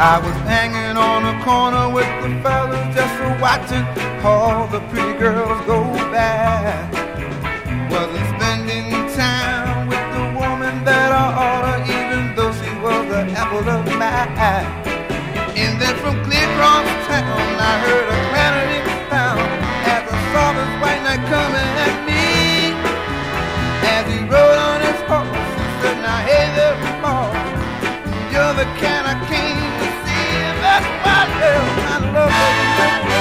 I was hanging on a corner with the fellas, just watching all the pretty girls go by. Wasn't spending time with the woman that I oughta, even though she was the apple of my eye. And then from clear across town, I heard a clattering sound as I saw this white knight coming at me. As he rode on his horse, he said, "Now hey there, boy, you're the kind I came to see. That's why I love you."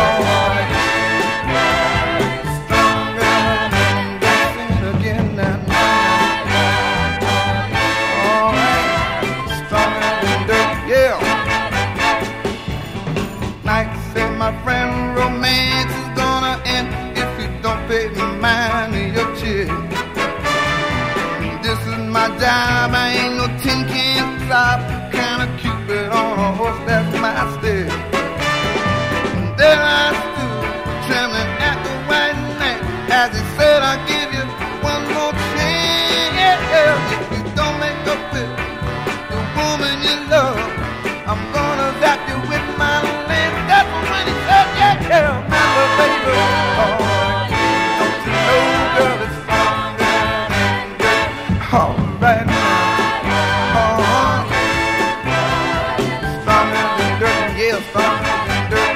Stronger than dancing again now. All right, stronger than dirt, yeah. Night said, "My friend, romance is gonna end if you don't pay me mind your chick. This is my job, I ain't no tin can stop. Kind of Cupid on a horse, that's my stick." And there I stood, trembling at the white knight, as he said, "I'll give you one more chance. If you don't make up with the woman you love, I'm gonna zap you with my lance." That's when he said, "Yeah, girl, my little baby, oh, don't you know, girl, it's stronger than dirt." All right now, stronger than dirt, yeah, stronger than dirt.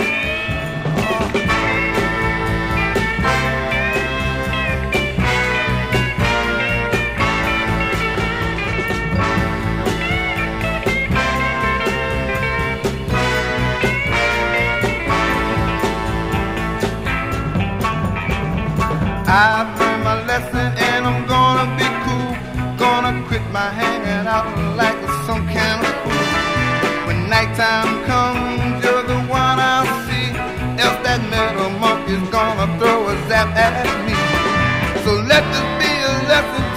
I've learned my lesson and I'm gonna be cool. Gonna quit my hanging out like some kind of fool. When nighttime comes, you're the one I'll see. Else that metal monkey's gonna throw a zap at me. So let this be a lesson